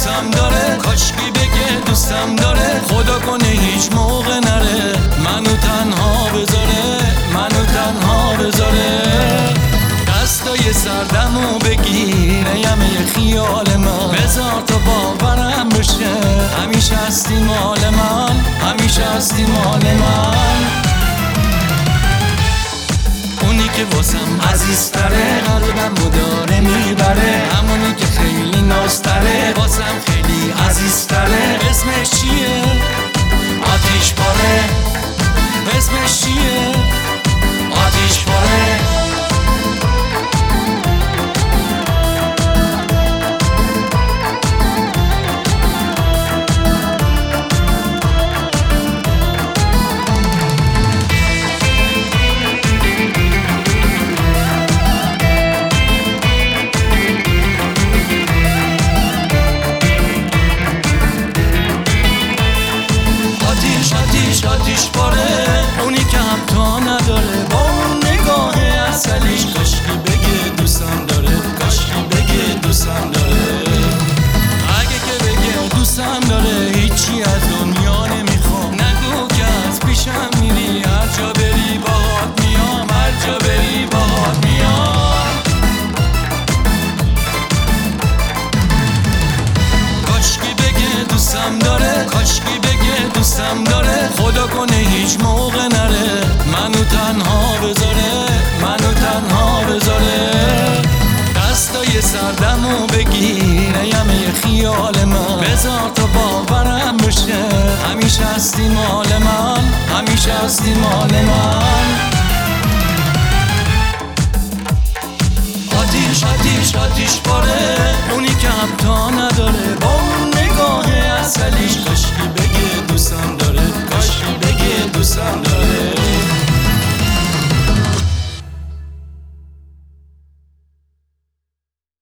دوستم داره، کاشکی بگه دوستم داره، خدا کنه هیچ موقع نره منو تنها بذاره، منو تنها بذاره. دستای سردمو بگیره یه خیال من، بذار تا باورم بشه همیشه هستی مال من، همیشه هستی مال من. اونی که واسم عزیزتره، قلبمو داره میبره، همونی که خیلی نازتره، واسم خیلی عزیزتره. اسمش چیه؟ آتیش پاره. اسمش چیه؟ آتیش پاره. آتیش پاره، اونی که همتا نداره، با اون نگاه اصلیش، کاشکی بگه دوستم داره، کاشکی بگه دوستم داره. اگه که بگه دوستم داره هیچی از دنیا نمیخوام، نگو که از پیشم میری، هر جا بری باهات میام، هر جا بری باهات میام. کاشکی بگه دوستم داره، کاشکی بگه دوستم داره، خدا کنه هیچ موقع نره منو تنها بذاره، منو تنها بذاره. دستای سردمو بگیره یه خیال من، بذار تا باورم بشه همیشه هستی مال من، همیشه هستی مال من. آتیش آتیش آتیش پاره، اونی که همتا نداره،